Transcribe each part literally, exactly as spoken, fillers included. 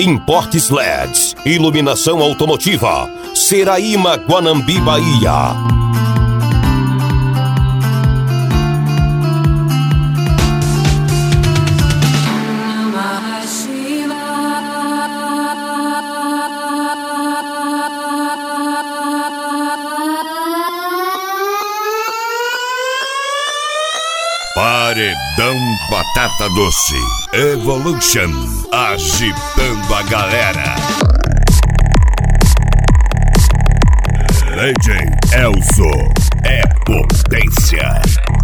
Importes L E Ds, iluminação automotiva, Seraima, Guanambi, Bahia. Paredão Batata Doce Evolution, agitando a galera. D J Elzo é potência.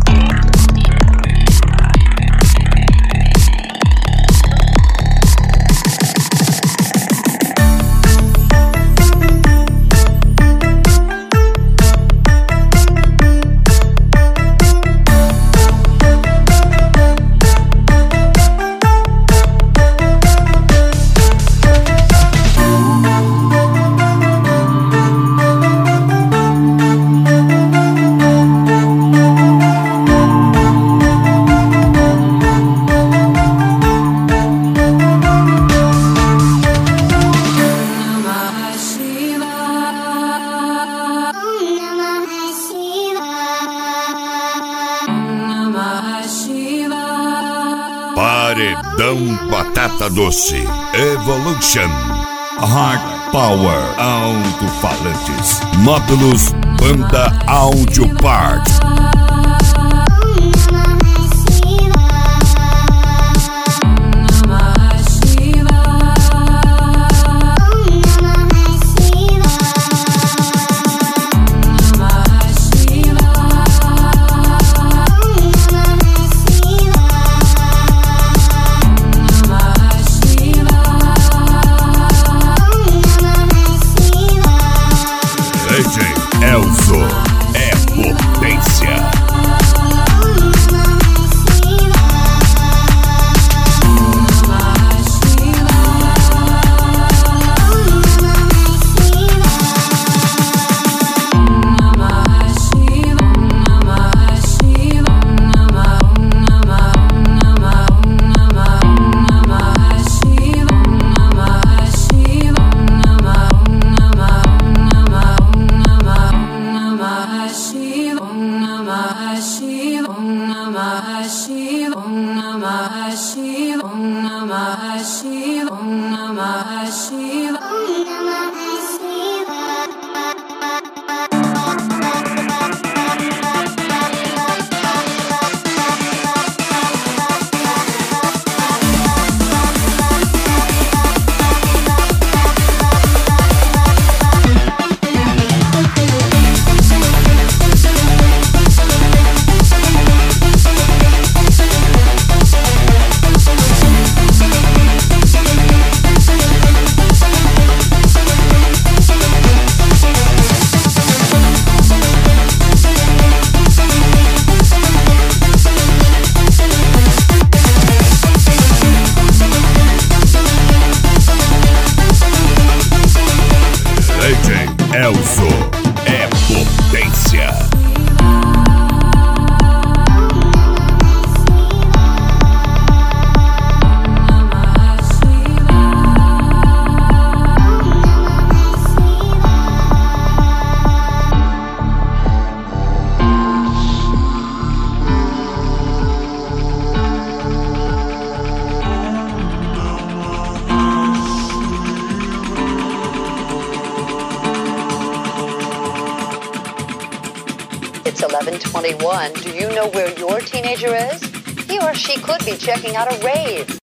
Paredão Batata Doce Evolution, Hard Power Alto-Falantes, módulos Banda Audio Part. D J Elzo é potência. D J Elzo é potência. It's eleven twenty-one. Do you know where your teenager is? He or she could be checking out a rave.